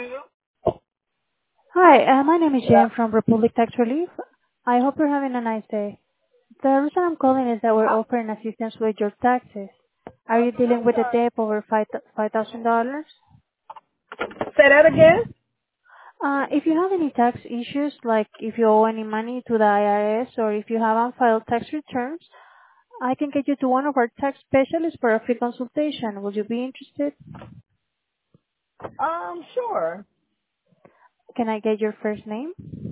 Hi, my name is Jan from Republic Tax Relief. I hope you're having a nice day. The reason I'm calling is that we're offering assistance with your taxes. Are you dealing with a debt over $5,000? Say that again? If you have any tax issues, like if you owe any money to the IRS or if you have unfiled tax returns, I can get you to one of our tax specialists for a free consultation. Would you be interested? Sure. Can I get your first name?